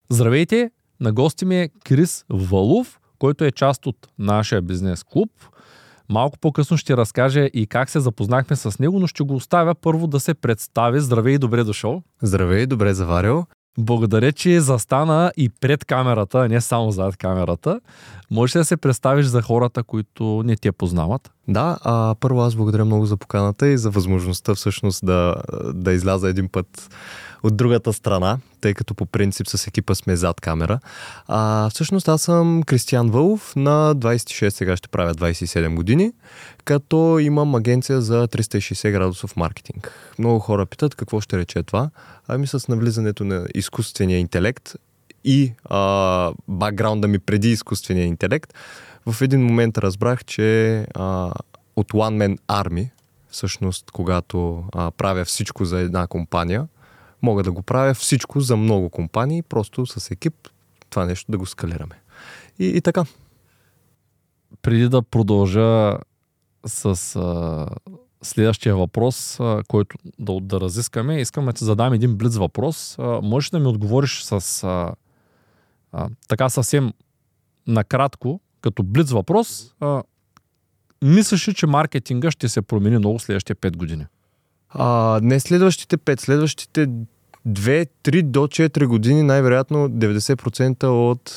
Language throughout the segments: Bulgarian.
Здравейте! На гости ми е Крис Вълов, който е част от нашия бизнес клуб. Малко по-късно ще разкаже и как се запознахме с него, но ще го оставя първо да се представи. Здравей и добре дошъл! Здравей, добре заварил. Благодаря, че застана и пред камерата, а не само зад камерата. Можеш ли да се представиш за хората, които не те познават? Да, първо аз благодаря много за поканата и за възможността всъщност да изляза един път от другата страна, тъй като по принцип с екипа сме зад камера. Всъщност аз съм Кристиян Вълов, на 26, сега ще правя 27 години, като имам агенция за 360 градусов маркетинг. Много хора питат какво ще рече това. С навлизането на изкуствения интелект и бакграунда ми преди изкуствения интелект, в един момент разбрах, че от One Man Army, всъщност когато правя всичко за една компания, мога да го правя всичко за много компании, просто с екип това нещо да го скалираме. И така. Преди да продължа с следващия въпрос, който да разискаме, искам да ти задам един блиц въпрос. Можеш да ми отговориш с така съвсем накратко, като блиц въпрос, мислиш ли, че маркетинга ще се промени много следващите 5 години? Не следващите 5, следващите 2, 3 до 4 години най-вероятно 90% от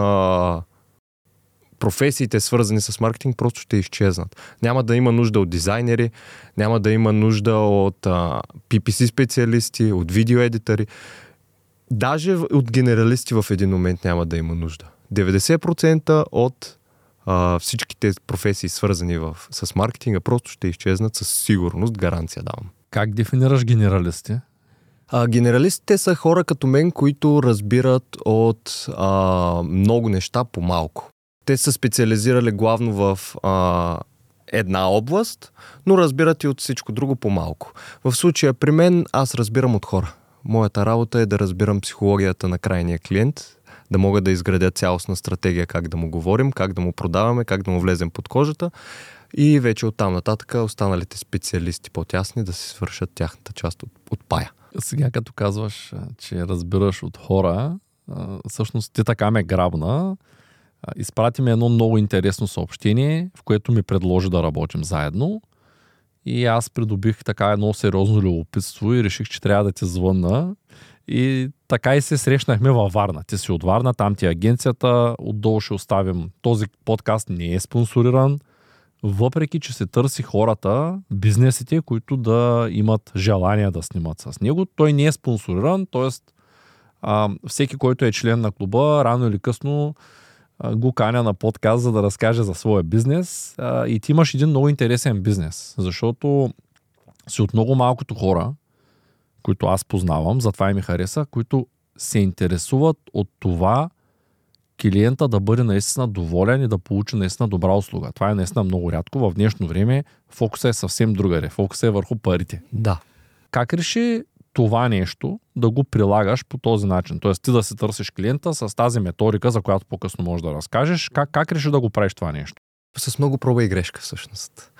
професиите, свързани с маркетинг, просто ще изчезнат. Няма да има нужда от дизайнери, няма да има нужда от PPC специалисти, от видеоедитори. Даже от генералисти в един момент няма да има нужда. 90% от всичките професии, свързани с маркетинга, просто ще изчезнат със сигурност, гаранция давам. Как дефинираш генералисти? Генералистите са хора като мен, които разбират от много неща по малко. Те са специализирали главно в една област, но разбират и от всичко друго по малко. В случая при мен аз разбирам от хора. Моята работа е да разбирам психологията на крайния клиент, да мога да изградя цялостна стратегия как да му говорим, как да му продаваме, как да му влезем под кожата и вече оттам нататък останалите специалисти по-тясни да си свършат тяхната част от пая. Сега като казваш, че разбираш от хора, всъщност ти така ме грабна. Изпрати ми едно много интересно съобщение, в което ми предложи да работим заедно. И аз придобих така едно сериозно любопитство и реших, че трябва да ти звънна. И така и се срещнахме във Варна. Ти си от Варна, там ти е агенцията. Отдолу ще оставим. Този подкаст не е спонсориран, въпреки че се търси хората, бизнесите, които да имат желание да снимат с него. Той не е спонсориран, т.е. всеки, който е член на клуба, рано или късно го каня на подкаст, за да разкаже за своя бизнес. И ти имаш един много интересен бизнес, защото си от много малкото хора, които аз познавам, затова и ми хареса, които се интересуват от това клиента да бъде наистина доволен и да получи наистина добра услуга. Това е наистина много рядко. В днешно време фокусът е съвсем другаде. Фокусът е върху парите. Да. Как реши това нещо да го прилагаш по този начин? Тоест ти да си търсиш клиента с тази методика, за която по-късно можеш да разкажеш. Как реши да го правиш това нещо? С много проба и грешка всъщност.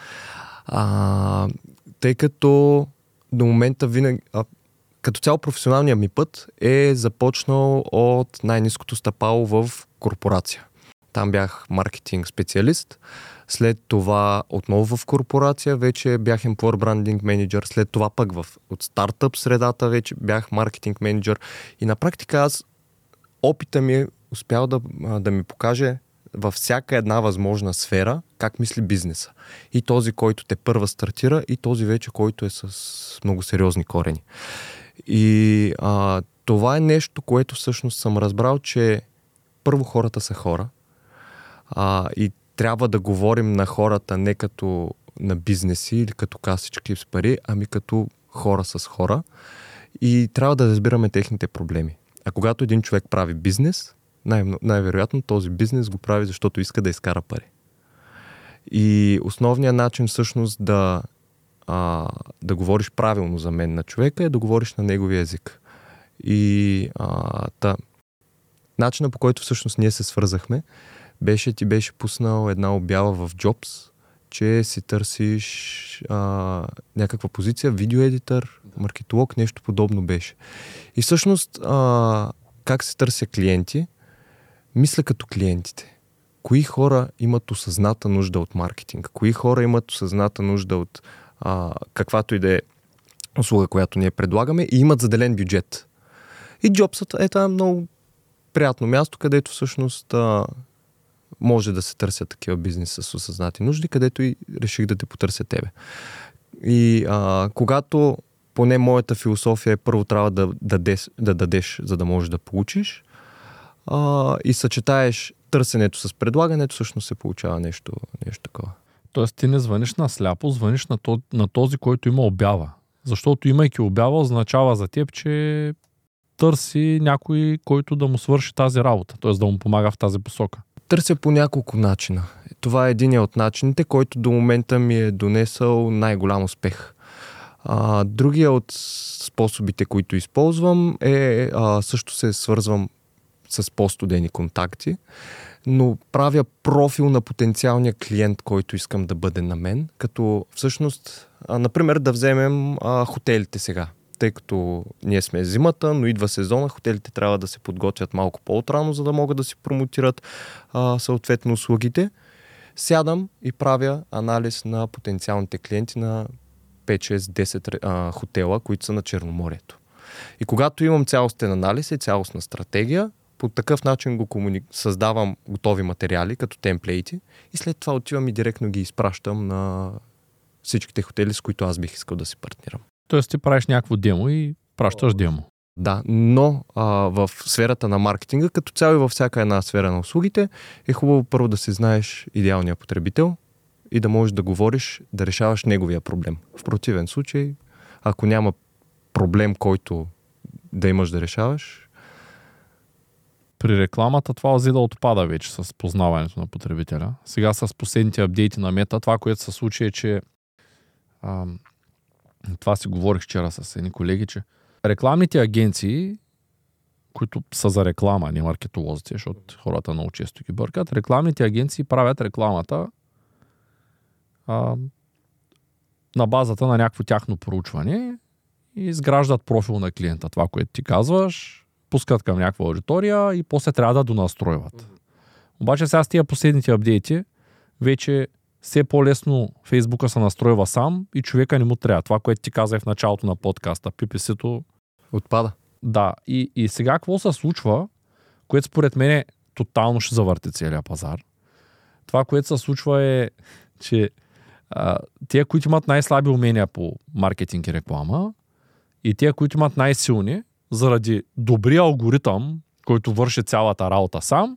Тъй като до момента винаги... Като цяло професионалният ми път е започнал от най-ниското стъпало в корпорация. Там бях маркетинг специалист. След това отново в корпорация вече бях employer branding менеджер. След това пък от стартъп средата вече бях маркетинг менеджер. И на практика опита ми успял да ми покаже във всяка една възможна сфера как мисли бизнеса. И този, който те първа стартира, и този вече, който е с много сериозни корени. И това е нещо, което всъщност съм разбрал, че първо хората са хора и трябва да говорим на хората не като на бизнеси или като касички с пари, ами като хора с хора и трябва да разбираме техните проблеми. А когато един човек прави бизнес, най-вероятно този бизнес го прави, защото иска да изкара пари. И основният начин всъщност да говориш правилно за мен на човека е да говориш на неговия език. И начинът, по който всъщност ние се свързахме, ти беше пуснал една обява в Jobs, че си търсиш някаква позиция, видеоедитър, маркетолог, нещо подобно беше. И всъщност как се търся клиенти, мисля като клиентите. Кои хора имат осъзната нужда от маркетинг? Кои хора имат осъзната нужда от каквато и да е услуга, която ние предлагаме и имат заделен бюджет? И Jobs е това много приятно място, където всъщност може да се търсят такива бизнеси с осъзнати нужди, където и реших да те потърся тебе. И когато поне моята философия е първо трябва да дадеш, за да можеш да получиш, и съчетаеш търсенето с предлагането, всъщност се получава нещо такова. Тоест ти не звъниш на сляпо, звъниш на този, който има обява. Защото имайки обява, означава за теб, че търси някой, който да му свърши тази работа, т.е. да му помага в тази посока. Търся по няколко начина. Това е един от начините, който до момента ми е донесъл най-голям успех. Другия от способите, които използвам е също се свързвам с по-студени контакти, но правя профил на потенциалния клиент, който искам да бъде на мен, като всъщност, например, да вземем хотелите сега. Тъй като ние сме зимата, но идва сезона, хотелите трябва да се подготвят малко по-отрано, за да могат да си промотират съответно услугите. Сядам и правя анализ на потенциалните клиенти на 5, 6, 10 хотела, които са на Черноморието. И когато имам цялостен анализ и цялостна стратегия, по такъв начин създавам готови материали, като темплейти, и след това отивам и директно ги изпращам на всичките хотели, с които аз бих искал да се партнирам. Тоест ти правиш някакво демо и пращаш демо. Да, но в сферата на маркетинга, като цяло и във всяка една сфера на услугите, е хубаво първо да си знаеш идеалния потребител и да можеш да говориш, да решаваш неговия проблем. В противен случай, ако няма проблем, който да имаш да решаваш... При рекламата това взе да отпада вече с познаването на потребителя. Сега с последните апдейти на Мета, това, което се случи е, че това си говорих вчера с едни колеги, че рекламните агенции, които са за реклама, не маркетолозите, защото хората много често ги бъркат, рекламните агенции правят рекламата на базата на някакво тяхно проучване и изграждат профил на клиента. Това, което ти казваш, пускат към някаква аудитория и после трябва да донастройват. Обаче сега с тия последните апдейти вече все по-лесно Фейсбука се настройва сам и човека не му трябва. Това, което ти казах в началото на подкаста, PPC-то отпада. Да. И сега какво се случва, което според мен тотално ще завърти целия пазар. Това, което се случва е, че тия, които имат най-слаби умения по маркетинг и реклама и тия, които имат най-силни, заради добрия алгоритъм, който върши цялата работа сам,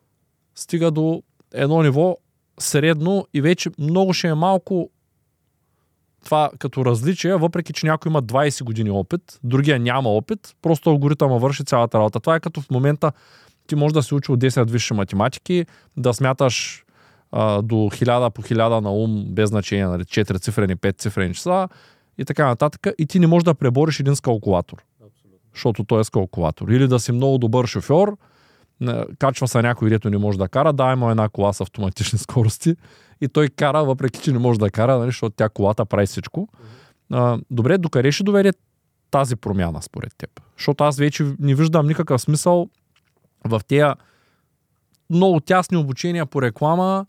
стига до едно ниво средно и вече много ще е малко това като различие, въпреки че някой има 20 години опит, другия няма опит, просто алгоритъма върши цялата работа. Това е като в момента ти можеш да се учи от 10 висши математики, да смяташ до 1000 по 1000 на ум, без значение, нали, 4 цифрени, 5 цифрени часа и така нататък, и ти не можеш да пребориш един с калкулатор. Защото той е с калкулатор. Или да си много добър шофьор, качва се някой, дето не може да кара, дай му една кола с автоматични скорости и той кара, въпреки че не може да кара, нали, защото тя колата прави всичко. Добре, докъде ще доведе тази промяна според теб? Защото аз вече не виждам никакъв смисъл в тези много тясни обучения по реклама,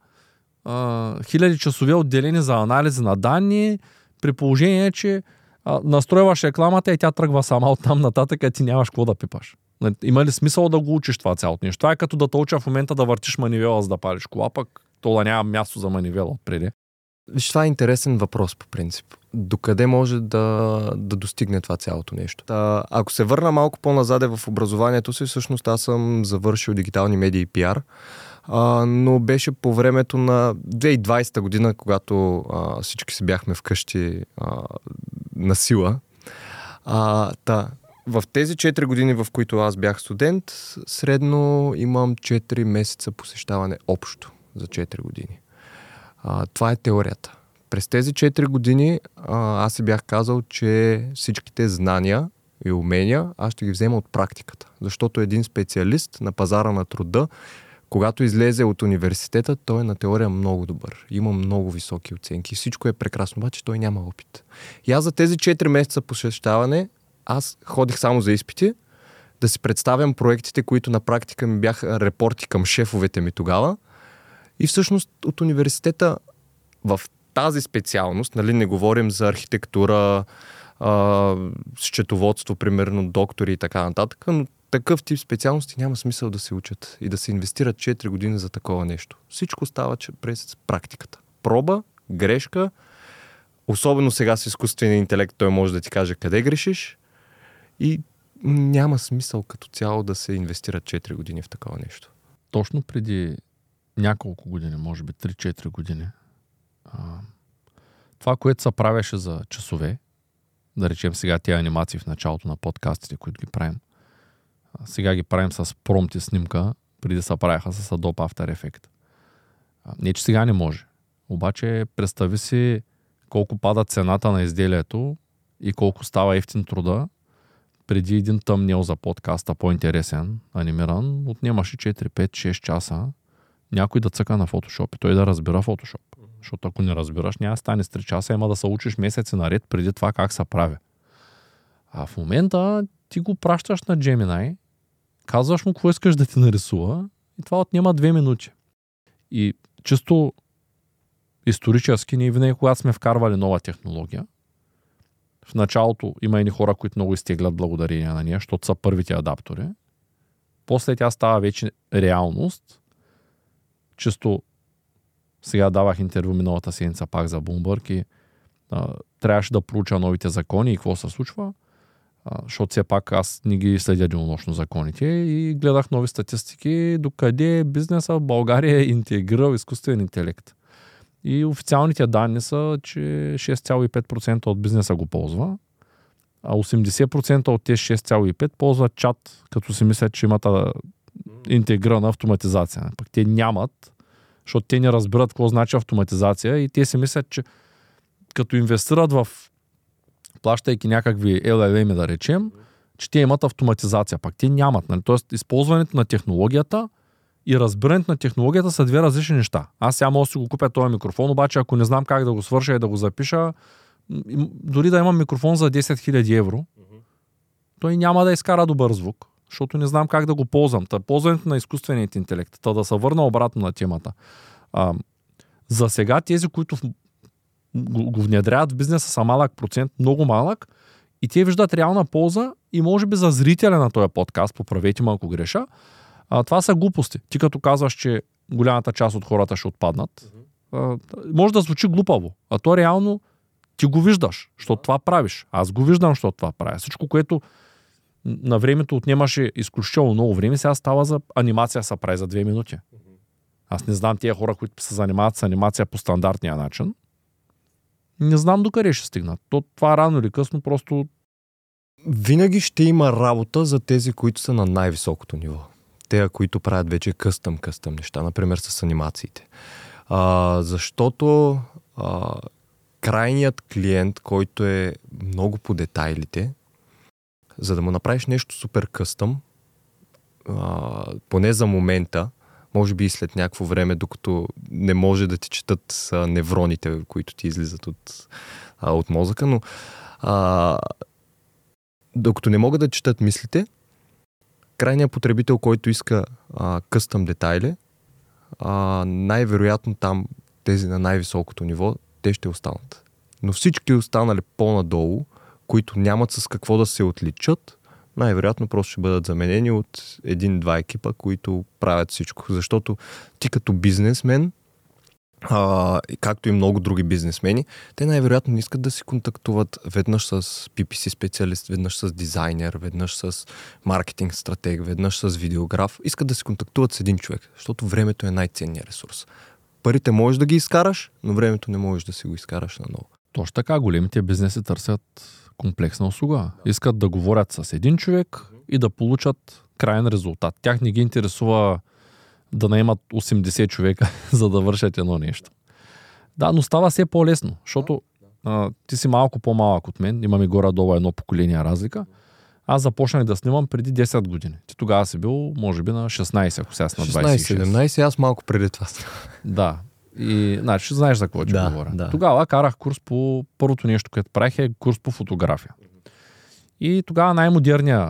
хиляди часове отделени за анализи на данни, при положение, че настройваш рекламата и тя тръгва сама оттам нататък, а ти нямаш какво да пипаш. Има ли смисъл да го учиш това цялото нещо? Това е като да те уча в момента да въртиш манивела, за да палиш кола, пък то да няма място за манивела отпреди. Виж, това е интересен въпрос по принцип. Докъде може да достигне това цялото нещо? Ако се върна малко по-назаде в образованието си, всъщност аз съм завършил дигитални медии и пиар, но беше по времето на 2020 година, когато всички си бяхме вкъщи на сила. В тези 4 години, в които аз бях студент, средно имам 4 месеца посещаване общо за 4 години. Това е теорията. През тези 4 години аз си бях казал, че всичките знания и умения аз ще ги взема от практиката. Защото един специалист на пазара на труда, когато излезе от университета, той е на теория много добър. Има много високи оценки. Всичко е прекрасно, обаче той няма опит. И аз за тези 4 месеца посещаване аз ходих само за изпити, да си представям проектите, които на практика ми бяха репорти към шефовете ми тогава. И всъщност от университета в тази специалност, нали, не говорим за архитектура, счетоводство, примерно доктори и така нататък, но такъв тип специалности няма смисъл да се учат и да се инвестират 4 години за такова нещо. Всичко става през практиката. Проба, грешка, особено сега с изкуствения интелект, той може да ти каже къде грешиш и няма смисъл като цяло да се инвестират 4 години в такова нещо. Точно преди няколко години, може би 3-4 години, това, което се правеше за часове, да речем сега тия анимации в началото на подкастите, които ги правим, сега ги правим с промпт и снимка, преди се правяха с Adobe After Effects. Не, че сега не може. Обаче представи си колко пада цената на изделието и колко става ефтин труда. Преди един тъмнел за подкаста, по-интересен, анимиран, отнемаше 4, 5, 6 часа някой да цъка на Photoshop и той да разбира Photoshop. Защото ако не разбираш, няма да стане с 3 часа, има да се учиш месеци наред преди това как се прави. А в момента ти го пращаш на Gemini, казваш му какво искаш да ти нарисува и това отнема 2 минути. И чисто исторически ние винаги, когато сме вкарвали нова технология, в началото има едни хора, които много изтеглят благодарение на нея, защото са първите адаптори. После тя става вече реалност. Чисто сега давах интервю миналата седмица пак за Bloomberg и трябваше да проуча новите закони и какво се случва, защото все пак аз не ги следя денонощно законите и гледах нови статистики докъде бизнеса в България е интегрирал изкуствен интелект. И официалните данни са, че 6,5% от бизнеса го ползва, а 80% от тези 6,5% ползват чат, като си мислят, че имат интегрирана автоматизация. Пък те нямат, защото те не разбират какво значи автоматизация и те си мислят, че като инвестират в плащайки някакви LLM, да речем, че те имат автоматизация. Пак те нямат. Нали? Тоест, използването на технологията и разбирането на технологията са две различни неща. Аз сега мога да си го купя този микрофон, обаче ако не знам как да го свърша и да го запиша, дори да имам микрофон за 10 000 евро, той няма да изкара добър звук, защото не знам как да го ползвам. Ползването на изкуственият интелект. Да се върна обратно на темата. За сега тези, които го внедряват в бизнеса са малък процент, много малък, и те виждат реална полза и може би за зрителя на този подкаст, поправете ме ако греша, това са глупости. Ти като казваш, че голямата част от хората ще отпаднат, може да звучи глупаво, а то реално ти го виждаш, защото това правиш. Аз го виждам, защото това правя. Всичко, което на времето отнемаше изключително много време, сега става за анимация, се прави за 2 минути. Аз не знам тия хора, които се занимават с анимация по стандартния начин. Не знам докъде ще стигнат. Това рано или късно просто... Винаги ще има работа за тези, които са на най-високото ниво. Те, които правят вече къстъм неща, например с анимациите. Защото крайният клиент, който е много по детайлите, за да му направиш нещо супер къстъм, поне за момента, може би и след някакво време, докато не може да ти четат невроните, които ти излизат от мозъка, но докато не могат да четат мислите, крайният потребител, който иска къстъм детайли, най-вероятно там тези на най-високото ниво, те ще останат. Но всички останали по-надолу, които нямат с какво да се отличат, най-вероятно просто ще бъдат заменени от 1-2 екипа, които правят всичко. Защото ти като бизнесмен, както и много други бизнесмени, те най-вероятно не искат да си контактуват веднъж с PPC специалист, веднъж с дизайнер, веднъж с маркетинг стратег, веднъж с видеограф. Искат да си контактуват с един човек, защото времето е най-ценният ресурс. Парите можеш да ги изкараш, но времето не можеш да си го изкараш наново. Точно така, големите бизнеси търсят комплексна услуга. Искат да говорят с един човек и да получат краен резултат. Тях не ги интересува да наемат 80 човека, за да вършат едно нещо. Да, но става все по-лесно, защото ти си малко по-малък от мен, имаме горе-долу едно поколение разлика. Аз започнах да снимам преди 10 години. Ти тогава си бил, може би, на 16, ако сега си на 26. 16-17, аз малко преди това. Да. И, значи, знаеш за какво ще говоря. Да. Тогава карах курс по... Първото нещо, което правих е курс по фотография. И тогава най-модерният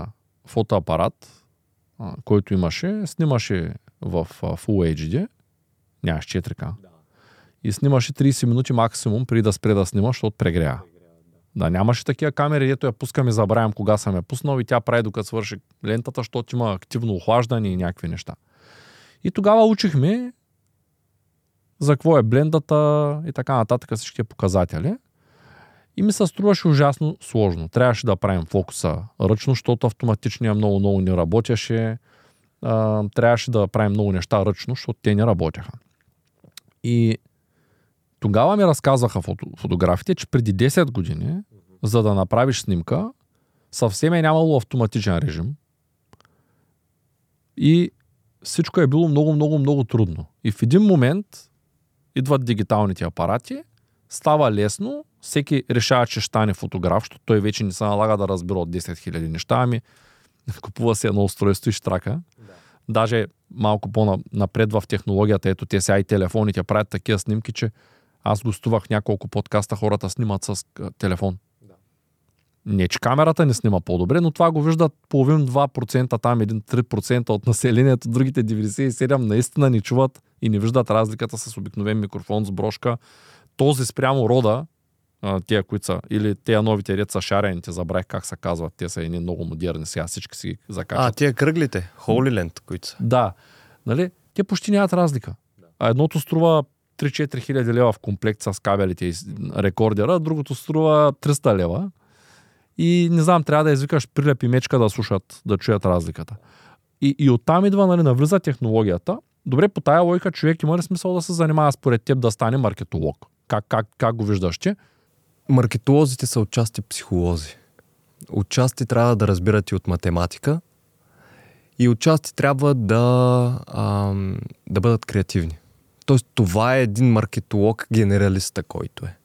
фотоапарат, който имаше, снимаше в Full HD, нямаш 4K. И снимаше 30 минути максимум, преди да спре да снима, защото прегря. Да, нямаше такива камери, ето я пускам и забравям кога съм я пуснал и тя прави докато свърши лентата, защото има активно охлаждане и някакви неща. И тогава учихме за какво е блендата и така нататък всички показатели. И ми се струваше ужасно сложно. Трябваше да правим фокуса ръчно, защото автоматичният много не работеше. Трябваше да правим много неща ръчно, защото те не работеха. И тогава ми разказаха фотографите, че преди 10 години, за да направиш снимка, съвсем е нямало автоматичен режим. И всичко е било много трудно. И в един момент идват дигиталните апарати, става лесно, всеки решава, че ще стане фотограф, защото той вече не се налага да разбира от 10 000 неща, ами купува се едно устройство и штрака. Да. Даже малко по-напред в технологията, ето те сега и телефоните правят такива снимки, че аз гостувах няколко подкаста, хората снимат с телефон. Да. Не, че камерата не снима по-добре, но това го виждат половин 2%, там 1-3% от населението, другите 97% наистина не чуват и не виждат разликата с обикновен микрофон с брошка. Този спрямо рода, тия, които са, или тия новите ред са шарените, забравих как се казват, те са едни много модерни, сега всички си ги закачат. Тия кръглите, Holy Land, които са. Да, нали, те почти нямат разлика. А едното струва 3-4 хиляди лева в комплект с кабелите и рекордера, другото струва 300 лева. И не знам, трябва да извикаш прилеп и мечка да слушат, да чуят разликата. И оттам идва, нали, навлиза технологията. Добре, по тая логика човек има ли смисъл да се занимава според теб да стане маркетолог? Как го виждаш ти? Маркетолозите са отчасти психолози. Отчасти трябва да разбират и от математика и отчасти трябва да бъдат креативни. Тоест това е един маркетолог генералиста, който е.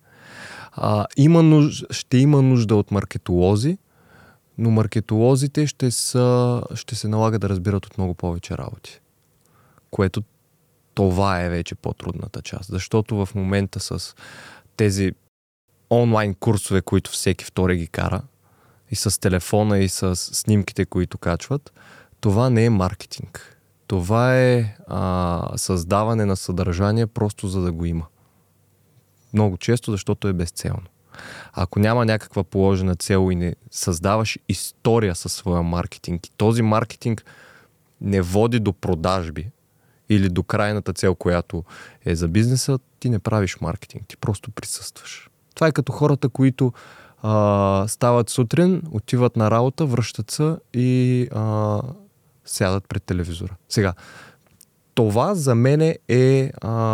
Ще има нужда от маркетолози, но маркетолозите ще се налага да разбират от много повече работи. Което това е вече по-трудната част. Защото в момента с тези онлайн курсове, които всеки втори ги кара, и с телефона, и с снимките, които качват, това не е маркетинг. Това е създаване на съдържание просто за да го има. Много често, защото е безцелно. Ако няма някаква положена цел и не създаваш история със своя маркетинг, и този маркетинг не води до продажби или до крайната цел, която е за бизнеса, ти не правиш маркетинг, ти просто присъстваш. Това е като хората, които стават сутрин, отиват на работа, връщат се и сядат пред телевизора. Сега, това за мен е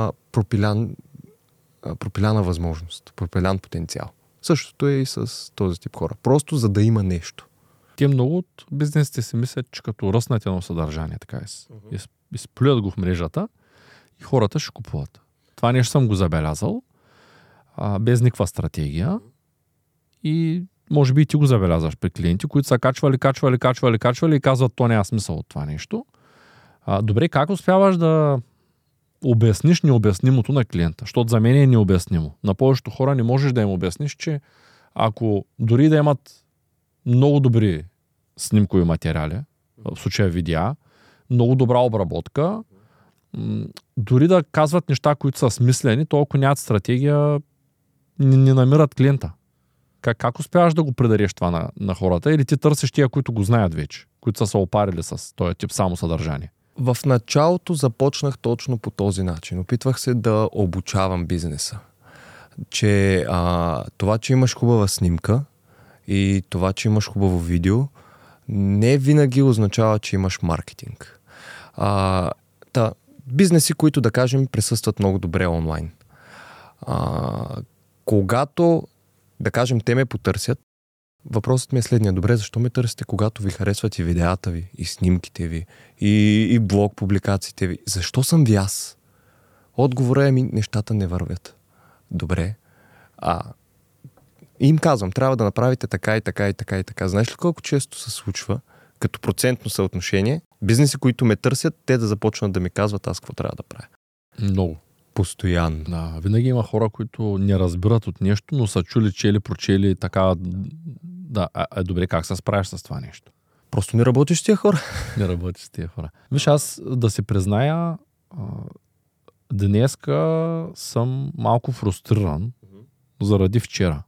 пропиляна възможност, пропилян потенциал. Същото е и с този тип хора. Просто за да има нещо. Те много от бизнесите си мислят, че като ръснат едно съдържание, така изплюят го в мрежата и хората ще купуват. Това нещо съм го забелязал, без никаква стратегия и може би и ти го забелязваш при клиенти, които са качвали и казват, то няма смисъл от това нещо. Добре, как успяваш да обясниш необяснимото на клиента? Защото за мен е необяснимо. На повечето хора не можеш да им обясниш, че ако дори да имат много добри снимкови материали, в случая видеа, много добра обработка, дори да казват неща, които са смислени, то ако нямат стратегия, не намират клиента. Как успяваш да го предареш това на хората? Или ти търсиш тия, които го знаят вече, които са се опарили с този тип само съдържание? В началото започнах точно по този начин. Опитвах се да обучавам бизнеса. Че това, че имаш хубава снимка и това, че имаш хубаво видео, не винаги означава, че имаш маркетинг. Бизнеси, които, да кажем, присъстват много добре онлайн. Когато, да кажем, те ме потърсят, въпросът ми е следния. Добре, защо ме търсите, когато ви харесват и видеята ви, и снимките ви, и блог публикациите ви? Защо съм ви аз? Отговорът е нещата не вървят. Добре. Им казвам, трябва да направите така и така и така и така. Знаеш ли колко често се случва, като процентно съотношение, бизнеси, които ме търсят, те да започнат да ми казват аз какво трябва да правя? Много. Постоянно. Да, винаги има хора, които не разбират от нещо, но са чули, чели, прочели така. Да, добре, как се справиш с това нещо? Просто не работиш с тия хора. Не работиш с тия хора. Виж, аз да си призная, днеска съм малко фрустриран заради вчера.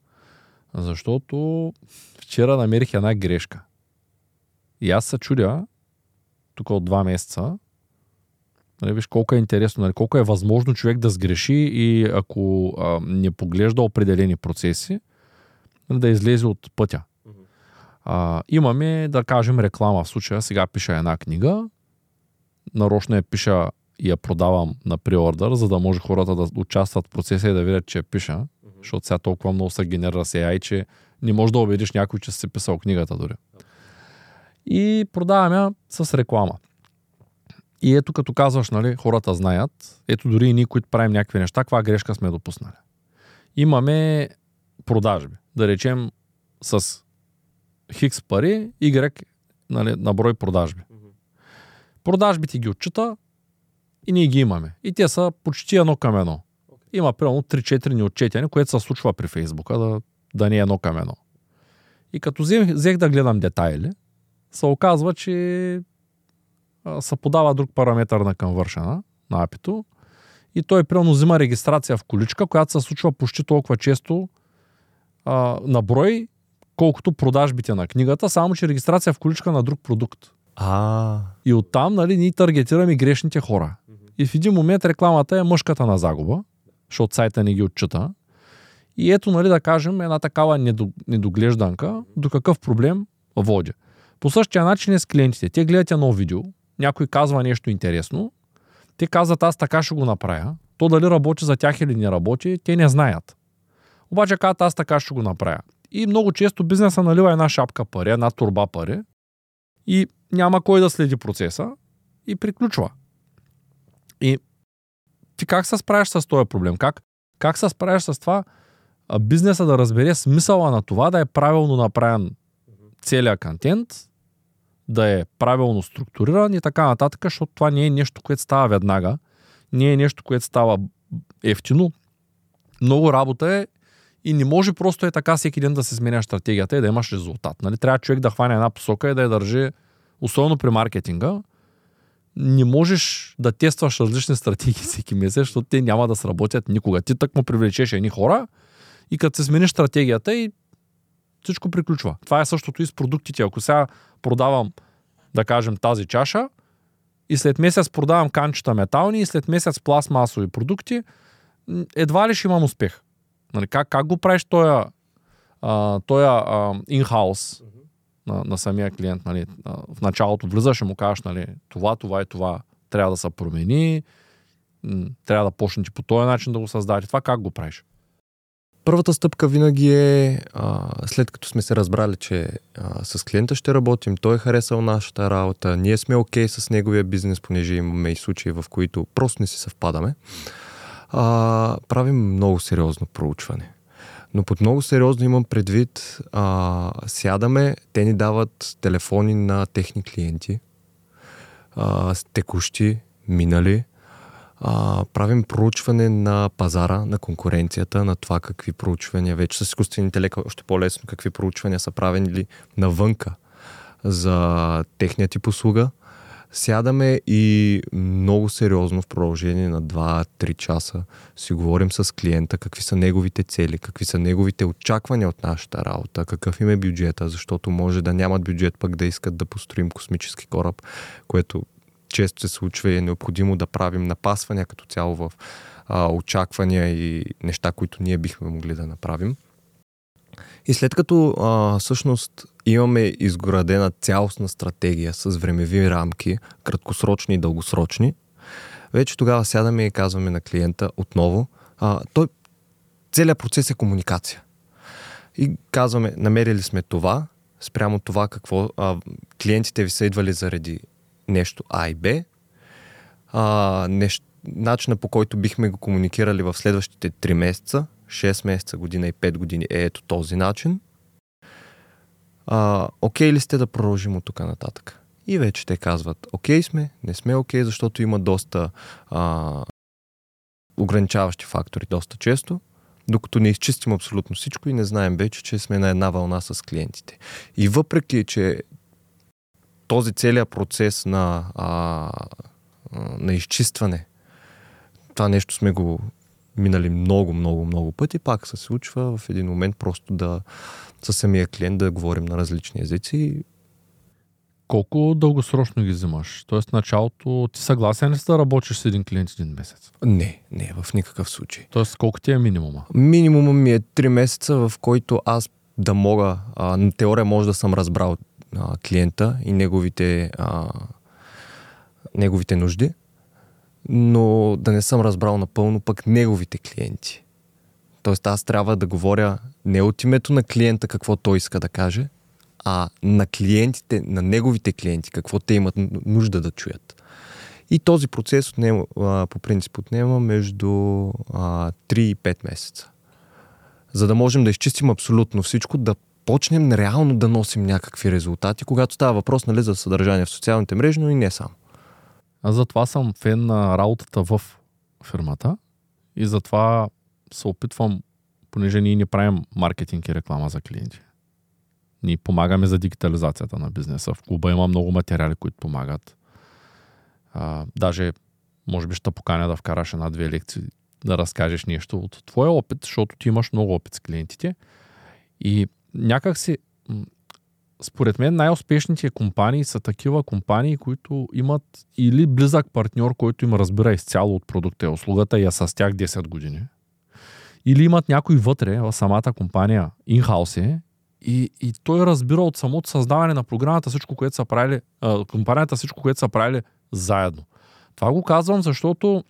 Защото вчера намерих една грешка. И аз се чудя, тук от 2 месеца, нали, виж колко е интересно, нали, колко е възможно човек да сгреши и ако не поглежда определени процеси, да излезе от пътя. Имаме, да кажем, реклама в случая. Сега пиша една книга, нарочно я пиша и я продавам на преордър, за да може хората да участват в процеса и да видят, че я пиша, защото сега толкова много се генерира с AI, че не можеш да убедиш някой, че си писал книгата дори. И продавам я с реклама. И ето като казваш, нали, хората знаят, ето дори и ние, които правим някакви неща, каква грешка сме допуснали. Имаме продажби, да речем с Хикс пари, Y, нали, на брой продажби. Продажбите ги отчита и ние ги имаме. И те са почти 1:1. Има примерно 3-4 неотчетени, което се случва при Фейсбука, да не е 1:1. И като взех да гледам детайли, се оказва, че се подава друг параметър на conversion на API-то и той примерно взима регистрация в количка, която се случва почти толкова често на брой, колкото продажбите на книгата, само че регистрация в количка на друг продукт. И оттам, нали, ние таргетираме грешните хора. И в един момент рекламата е мъжката на загуба, защото сайта не ги отчита. И ето, нали, да кажем, една такава недоглежданка до какъв проблем води. По същия начин е с клиентите. Те гледат едно видео, някой казва нещо интересно, те казват, аз така ще го направя. То дали работи за тях или не работи, те не знаят. Обаче казват, аз така ще го направя. И много често бизнеса налива една шапка пари, една турба пари и няма кой да следи процеса и приключва. И ти как се справиш с този проблем? Как се справиш с това бизнеса да разбере смисъла на това да е правилно направен целият контент, да е правилно структуриран и така нататък, защото това не е нещо, което става веднага, не е нещо, което става ефтино. Много работа е и не може просто е така всеки ден да се сменя стратегията и да имаш резултат. Нали? Трябва човек да хване една посока и да я държи, особено при маркетинга. Не можеш да тестваш различни стратегии всеки месец, защото те няма да сработят никога. Ти так му привлечеш едни хора и като се смениш стратегията и всичко приключва. Това е същото и с продуктите. Ако сега продавам, да кажем, тази чаша и след месец продавам канчета метални и след месец пластмасови продукти, едва ли ще имам успех. Нали, как го правиш тоя in-house на самия клиент? Нали, в началото влизаш и му кажеш, нали, това и това трябва да се промени, трябва да почнете по този начин да го създадете. Това как го правиш? Първата стъпка винаги е, след като сме се разбрали, че с клиента ще работим, той е харесал нашата работа, ние сме окей с неговия бизнес, понеже имаме и случаи, в които просто не си съвпадаме, правим много сериозно проучване. Но под много сериозно имам предвид, сядаме, те ни дават телефони на техни клиенти, текущи, минали, правим проучване на пазара, на конкуренцията, на това какви проучвания, вече с изкуствен интелект още по-лесно, какви проучвания са правени навънка за техния тип услуга. Сядаме и много сериозно в продължение на 2-3 часа си говорим с клиента какви са неговите цели, какви са неговите очаквания от нашата работа, какъв им е бюджета, защото може да нямат бюджет, пък да искат да построим космически кораб, което често се случва и е необходимо да правим напасвания като цяло в очаквания и неща, които ние бихме могли да направим. И след като всъщност имаме изградена цялостна стратегия с времеви рамки, краткосрочни и дългосрочни, вече тогава сядаме и казваме на клиента отново, целият процес е комуникация. И казваме, намерили сме това, спрямо това какво клиентите ви са идвали заради нещо А и Б, начина по който бихме го комуникирали в следващите 3 месеца, 6 месеца, година и 5 години е ето този начин. Окей ли сте да продължим от тук нататък? И вече те казват, окей сме, не сме окей, защото има доста ограничаващи фактори доста често, докато не изчистим абсолютно всичко и не знаем вече, че сме на една вълна с клиентите. И въпреки, че този целият процес на изчистване, това нещо сме го минали много пъти, пак се случва в един момент просто да със самия клиент да говорим на различни езици. Колко дългосрочно ги взимаш? Тоест в началото ти съгласен ли си да работиш с един клиент един месец? Не, в никакъв случай. Тоест колко ти е минимума? Минимумът ми е 3 месеца, в който аз да мога, на теория може да съм разбрал клиента и неговите нужди, но да не съм разбрал напълно пък неговите клиенти. Тоест аз трябва да говоря не от името на клиента какво той иска да каже, а на клиентите, на неговите клиенти, какво те имат нужда да чуят. И този процес по принцип отнема между 3 и 5 месеца. За да можем да изчистим абсолютно всичко, да почнем реално да носим някакви резултати, когато става въпрос, нали, за съдържание в социалните мрежи, но и не само. Аз затова съм фен на работата в фирмата и затова се опитвам, понеже ние не правим маркетинг и реклама за клиенти. Ние помагаме за дигитализацията на бизнеса. В клуба има много материали, които помагат. Даже, може би, ще поканя да вкараш 1-2 лекции, да разкажеш нещо от твоя опит, защото ти имаш много опит с клиентите. И някак си, според мен, най-успешните компании са такива компании, които имат или близък партньор, който им разбира изцяло от продукта и услугата и е с тях 10 години. Или имат някой вътре в самата компания, in-house е, и той разбира от самото създаване на програмата всичко, което са правили, компанията всичко, което са правили заедно. Това го казвам, защото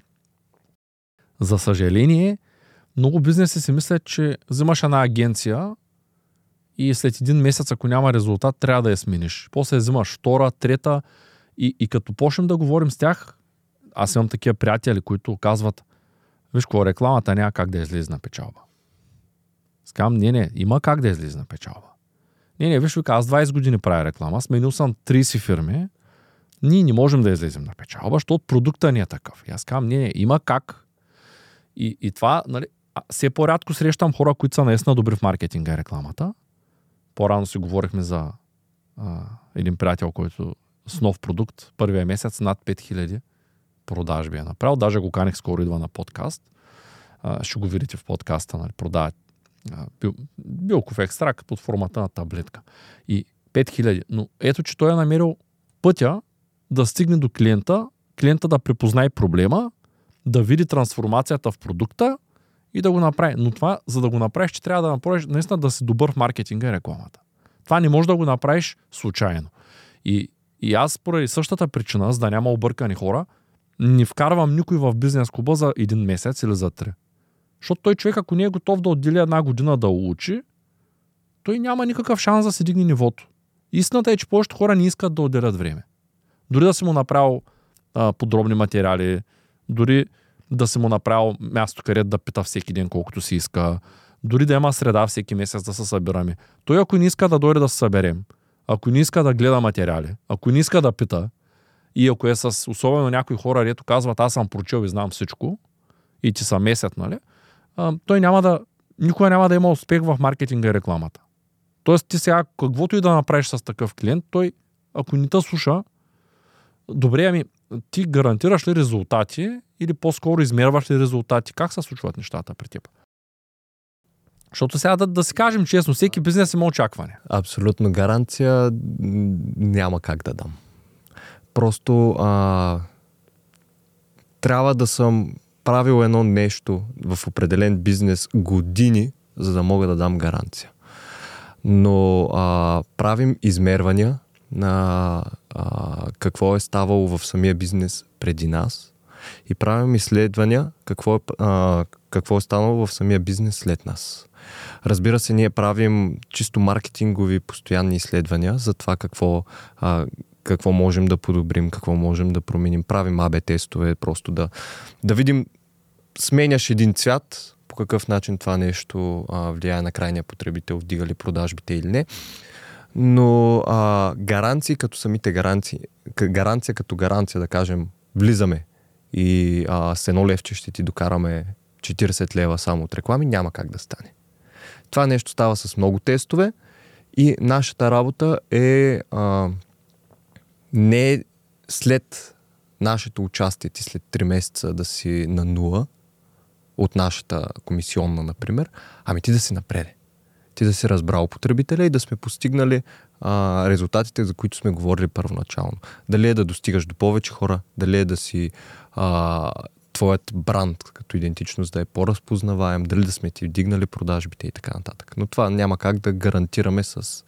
за съжаление много бизнеси си мислят, че взимаш една агенция и след един месец, ако няма резултат, трябва да я смениш. После взимаш втора, трета и като почнем да говорим с тях, аз имам такива приятели, които казват: виж какво, рекламата няма как да излезе на печалба. Скам, не, има как да излезе на печалба. Не, виж, аз 20 години правя реклама, сменил съм 30 фирми, ние не можем да излезем на печалба, защото продукта не е такъв. И аз казвам, не, има как. И това, нали, все по-рядко срещам хора, които са наистина добри в маркетинга и рекламата. По-рано си говорихме за един приятел, който с нов продукт, първия месец над 5000 продажби е направил. Даже го каних, скоро идва на подкаст. Ще го видите в подкаста, нали, продават билков екстракт под формата на таблетка. И 5000. Но ето, че той е намерил пътя да стигне до клиента да препознае проблема, да види трансформацията в продукта и да го направи. Но това, за да го направиш, че трябва да направиш наистина да си добър в маркетинга и рекламата. Това не можеш да го направиш случайно. И аз поради същата причина, за да няма объркани хора, не вкарвам никой в бизнес клуба за 1 месец или за 3. Защото той човек, ако не е готов да отдели 1 година да учи, той няма никакъв шанс да се дигне нивото. Истината е, че повечето хора не искат да отделят време. Дори да си му направил подробни материали, дори да си му направил място, където да пита всеки ден колкото си иска, дори да има среда всеки месец да се събираме. Той, ако не иска да дойде да се съберем, ако не иска да гледа материали, ако не иска да пита, и ако е с особено някои хора, дето казват, аз съм прочел и знам всичко, и ти са месец, нали? Той никога няма да има успех в маркетинга и рекламата. Тоест ти сега, каквото и да направиш с такъв клиент, той, ако не те слуша, добре, ти гарантираш ли резултати или по-скоро измерваш ли резултати? Как се случват нещата при теб? Защото сега да си кажем честно, всеки бизнес има очакване. Абсолютно гаранция няма как да дам. Просто трябва да съм правил едно нещо в определен бизнес години, за да мога да дам гаранция. Но правим измервания на какво е ставало в самия бизнес преди нас и правим изследвания какво е станало в самия бизнес след нас. Разбира се, ние правим чисто маркетингови постоянни изследвания за това какво можем да подобрим, какво можем да променим. Правим АБ тестове, просто да видим, сменяш един цвят, по какъв начин това нещо влияе на крайния потребител, вдига ли продажбите или не. Но гаранции като самите гаранции, гаранция като гаранция, да кажем, влизаме и с 1 левче ще ти докараме 40 лева само от реклами, няма как да стане. Това нещо става с много тестове и нашата работа е не след нашето участие ти след 3 месеца да си на нула от нашата комисионна, например, ами ти да си напреде. Ти да си разбрал потребителя и да сме постигнали резултатите, за които сме говорили първоначално. Дали е да достигаш до повече хора, дали е да си твоят бранд като идентичност да е по-разпознаваем, дали да сме ти вдигнали продажбите и така нататък. Но това няма как да гарантираме с...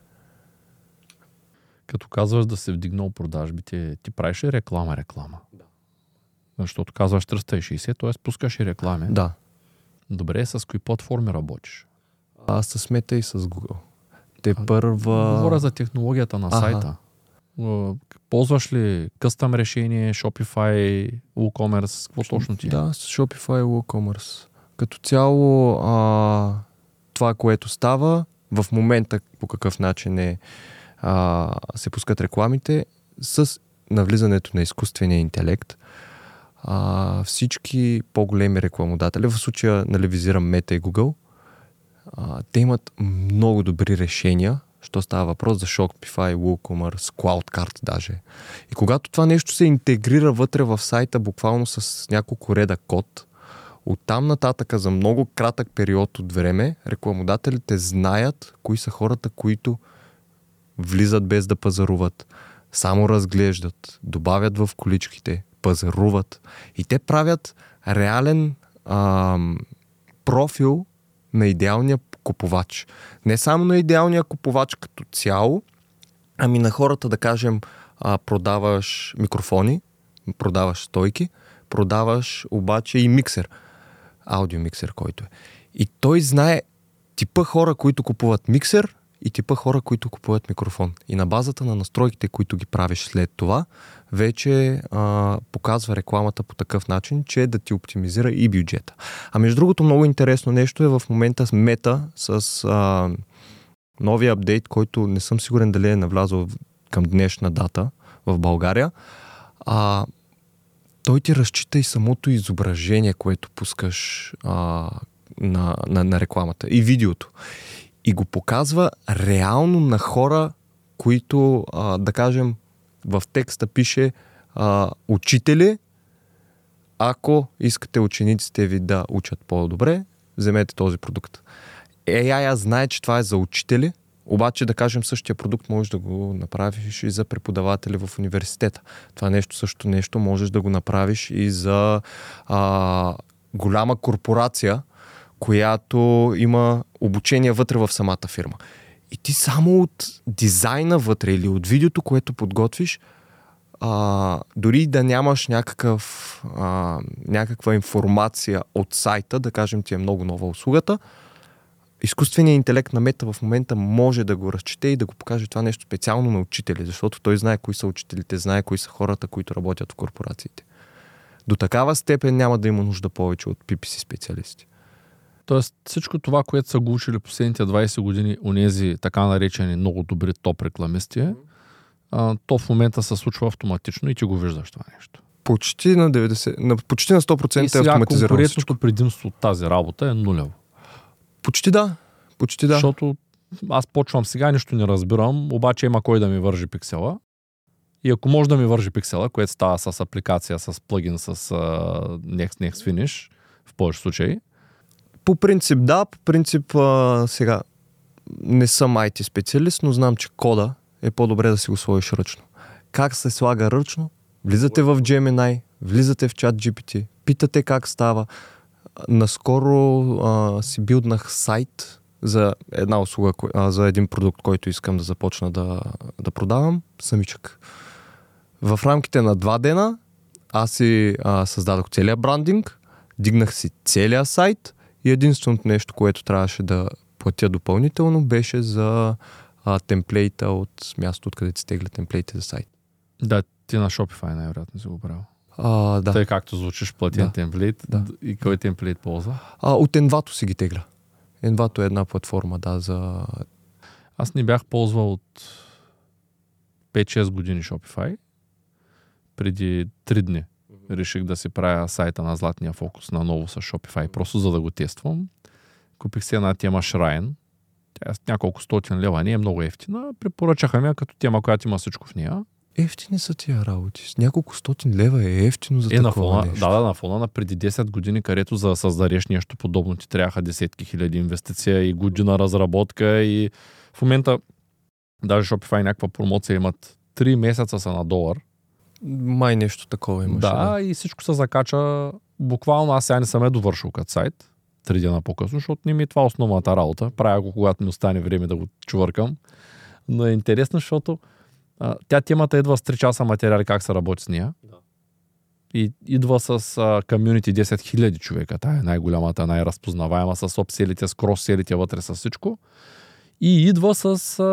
Като казваш да се вдигнал продажбите, ти правиш ли реклама? Да. Защото казваш 360, т.е. пускаш и реклами. Да. Добре, с кои платформи работиш? Аз с Meta и с Google. Те първа... Говоря за технологията на сайта. Ползваш ли къстъм решение, Shopify, WooCommerce? Какво точно ти е? Да, с Shopify и WooCommerce. Като цяло това, което става в момента, по какъв начин се пускат рекламите, с навлизането на изкуствения интелект, всички по-големи рекламодатели, в случая визирам Meta и Google, те имат много добри решения, що става въпрос за Shopify, WooCommerce, CloudCard даже. И когато това нещо се интегрира вътре в сайта, буквално с няколко реда код, оттам нататъка за много кратък период от време, рекламодателите знаят кои са хората, които влизат без да пазаруват, само разглеждат, добавят в количките, пазаруват и те правят реален профил на идеалния купувач. Не само на идеалния купувач като цяло, ами на хората, да кажем, продаваш микрофони, продаваш стойки, продаваш обаче и миксер, аудиомиксер, който е. И той знае типа хора, които купуват миксер и типа хора, които купуват микрофон. И на базата на настройките, които ги правиш след това, вече показва рекламата по такъв начин, че да ти оптимизира и бюджета. А между другото, много интересно нещо е в момента с Meta, с новия апдейт, който не съм сигурен дали е навлязъл към днешна дата в България. Той ти разчита и самото изображение, което пускаш на рекламата и видеото. И го показва реално на хора, които, да кажем, в текста пише учители, ако искате учениците ви да учат по-добре, вземете този продукт. AI знае, че това е за учители, обаче, да кажем, същия продукт можеш да го направиш и за преподаватели в университета. Това също нещо можеш да го направиш и за голяма корпорация, която има обучение вътре в самата фирма. И ти само от дизайна вътре или от видеото, което подготвиш, дори да нямаш някаква информация от сайта, да кажем ти е много нова услугата, изкуственият интелект на Meta в момента може да го разчете и да го покаже това нещо специално на учители, защото той знае кои са учителите, знае кои са хората, които работят в корпорациите. До такава степен няма да има нужда повече от PPC специалисти. Тоест всичко това, което са го учили последните 20 години, онези така наречени много добри топ рекламисти, то в момента се случва автоматично и ти го виждаш това нещо. Почти на 100% и сега е автоматизирано. конкурентното предимство от тази работа е нулево. Почти да. Защото аз почвам сега, нищо не разбирам, обаче има кой да ми вържи пиксела. И ако може да ми вържи пиксела, което става с апликация, с плагин, с Next Finish, в повече случаи. По принцип да, сега не съм IT специалист, но знам, че кода е по-добре да си го сложиш ръчно. Как се слага ръчно? Влизате в Gemini, влизате в ChatGPT, питате как става. Наскоро си билднах сайт за една услуга, за един продукт, който искам да започна да продавам, самичък. В рамките на 2 дена аз си създадох целия брандинг, дигнах си целия сайт и единственото нещо, което трябваше да платя допълнително, беше за темплейта от място, откъдето се тегля темплейти за сайт. Да, ти на Shopify най-вероятно си го правил. Да. Тъй както звучиш платен темплейт. Да. И кой темплейт ползва? От Envato си ги тегля. Envato е една платформа, за... Аз не бях ползвал от 5-6 години Shopify. Преди 3 дни реших да си правя сайта на Златния фокус наново с Shopify, просто за да го тествам. Купих си една тема Shrine. Тя е с няколко стотин лева, не е много ефтина. Препоръчаха ми като тема, която има всичко в нея. Ефтини са тия работи. С няколко стотин лева е ефтино за такова нещо. На фона на преди 10 години, където за да създадеш нещо подобно ти трябваха десетки хиляди инвестиция и година разработка и в момента даже Shopify някаква промоция имат 3 месеца са на $1. Май нещо такова имаше. Да, и всичко се закача. Буквално аз сега не съм довършил като сайт 3 дена по-късно, защото не ми е това основната работа. Правя го, когато ми остане време да го чувъркам. Но е интересно, защото темата идва с 3 часа материали как се работи с нея. Да. И идва с комюнити 10 000 човека. Тая е най-голямата, най-разпознаваема с обселите, с крос-селите вътре с всичко. И идва с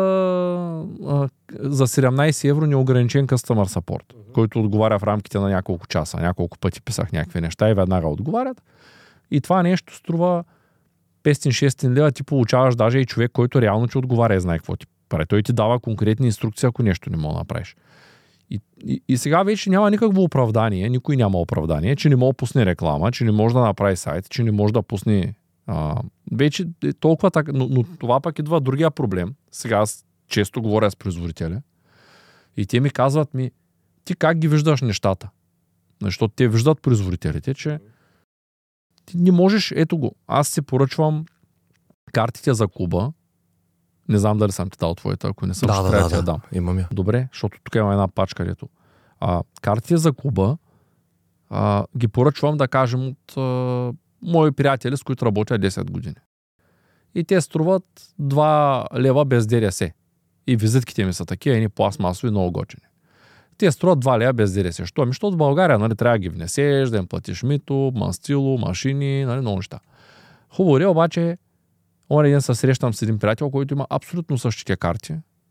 за 17 евро неограничен customer support, който отговаря в рамките на няколко часа. Няколко пъти писах някакви неща и веднага отговарят. И това нещо струва 500-600 лева. Ти получаваш даже и човек, който реално ти отговаря и знае какво ти прави. Той ти дава конкретни инструкции, ако нещо не мога да направиш. И сега вече няма никакво оправдание, никой няма оправдание, че не може да пусне реклама, че не може да направи сайт, че не може да пусне вече толкова така, но това пък идва другия проблем. Сега аз често говоря с производители и те ми казват ти как ги виждаш нещата? Защото те виждат производителите, че ти не можеш, ето го, аз си поръчвам картите за клуба, не знам дали съм ти дал твоята, ако не съм, ще трябва да я дам. Имам я. Добре, защото тук има една пачка, където картите за клуба ги поръчвам, да кажем, от мои приятели, с които работя 10 години. И те струват 2 лева без ДДС. И визитките ми са такива, едни пластмасови, много готини. Те струват 2 лева без ДДС. Що? Защото в България трябва да ги внесеш, да им платиш мито, мастило, машини, много неща. Хубаво е, обаче, онен ден се срещам с един приятел, който има абсолютно същите карти,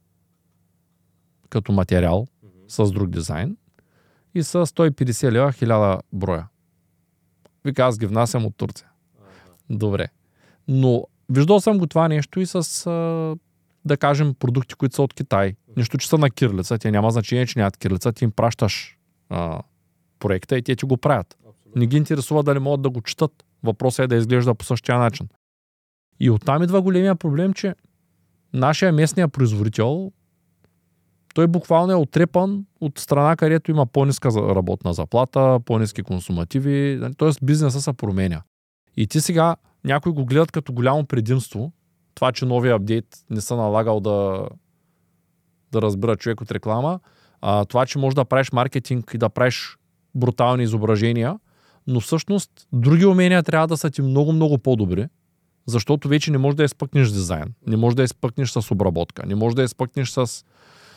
като материал, с друг дизайн, и са 150 лева 1000 броя. Вика, аз ги внасям от Турция. Добре. Но виждал съм го това нещо и с, да кажем, продукти, които са от Китай. Нищо, че са на кирилица. Те няма значение, че нямат кирилица. Ти им пращаш проекта и те ти го правят. Абсолютно. Не ги интересува дали могат да го четат. Въпросът е да изглежда по същия начин. И оттам идва големия проблем, че нашия местния производител, той буквално е отрепан от страна, където има по-ниска работна заплата, по-ниски консумативи, т.е. бизнеса се променя. И ти сега някои го гледат като голямо предимство, това, че новия апдейт не се налагал да разбира човек от реклама, това, че можеш да правиш маркетинг и да правиш брутални изображения, но всъщност други умения трябва да са ти много по-добри, защото вече не можеш да изпъкнеш дизайн, не можеш да изпъкнеш с обработка, не можеш да изпъкнеш с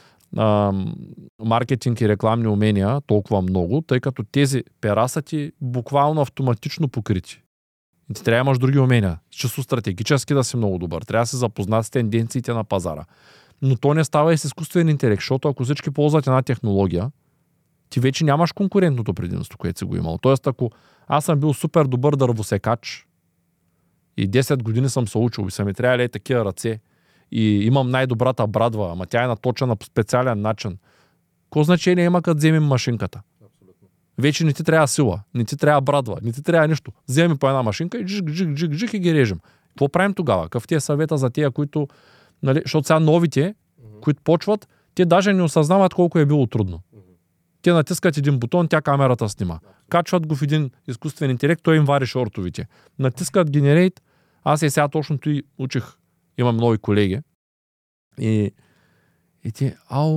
маркетинг и рекламни умения толкова много, тъй като тези пера са ти буквално автоматично покрити. И ти трябва да имаш други умения. Чисто стратегически да си много добър. Трябва да се запознат с тенденциите на пазара. Но то не става и с изкуствен интелект, защото ако всички ползват една технология, ти вече нямаш конкурентното предимство, което си го имал. Тоест, ако аз съм бил супер добър дървосекач и 10 години съм се учил и са ми трябвали такива ръце, и имам най-добрата брадва, ама тя е наточена по специален начин. Какво значение има, като вземем машинката? Абсолютно. Вече не ти трябва сила, не ти трябва брадва, не ти трябва нищо. Вземем по една машинка и джик и ги режем. Какво правим тогава? Какъв ти е съвета за тия, които, защото сега новите, които почват, те даже не осъзнават колко е било трудно. Те натискат един бутон, тя камерата снима. Качват го в един изкуствен интелект, той им вари шортовите. Натискат Generate, аз сега точно и учих. Имам нови колеги. И ти,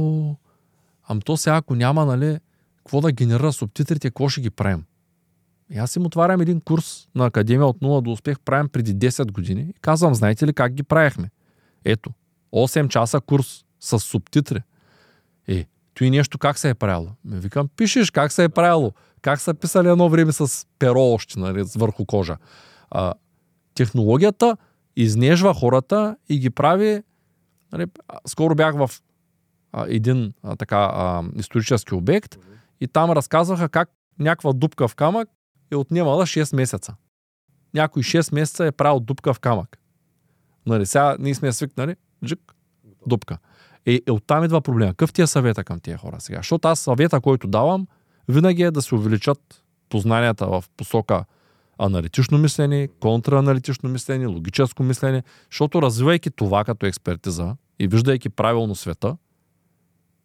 то сега, ако няма, какво да генерира субтитрите, какво ще ги правим? И аз им отварям един курс на Академия от 0 до успех, правим преди 10 години. И казвам, знаете ли как ги правихме? Ето, 8 часа курс с субтитри. Той нещо как се е правило? Викам, пишеш как се е правило. Как са писали едно време с перо още, върху кожа. Технологията изнежва хората и ги прави. Скоро бях в един исторически обект и там разказваха как някаква дупка в камък е отнемала 6 месеца. Някой 6 месеца е правил дупка в камък. Сега ние сме свикнали, дупка. Оттам идва проблема. Какъв ти е съвета към тия хора сега? Защото аз съвета, който давам, винаги е да се увеличат познанията в посока аналитично мислене, контрааналитично мислене, логическо мислене, защото развивайки това като експертиза и виждайки правилно света,